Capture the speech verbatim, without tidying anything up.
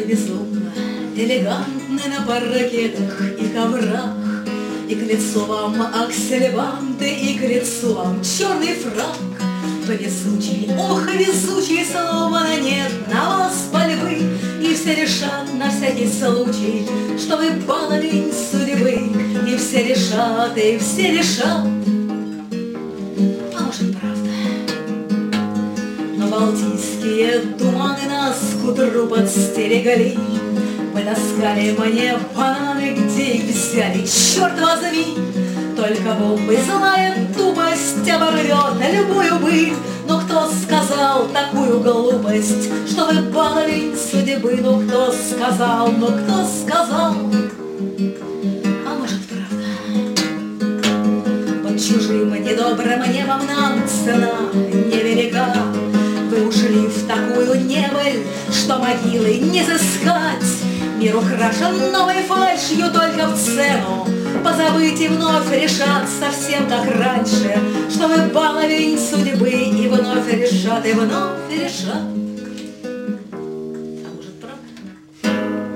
безумно элегантны на паркетах и коврах, и к лицу вам аксельбанты, и к лицу вам черный фрак. Вы везучий, ох, везучий, словно нет на вас пальбы, и все решат на всякий случай, что вы баловень судьбы. И все решат, и все решат, а может правда. Но балтийские туманы нас к утру подстерегали. Вы таскали мне бананы, где их взяли, черт возьми. Только бомбы знает тупость, оборвет любую быль. Но кто сказал такую глупость, что вы баловень судьбы? Ну кто сказал, ну кто сказал? А может правда? Под чужим недобрым небом нам цена невелика. Вы ушли в такую небыль, что могилы не сыскать. Мир украшен новой фальшью только в цену. Позабыть и вновь решат совсем как раньше, что вы баловень судьбы, и вновь решат, и вновь решат.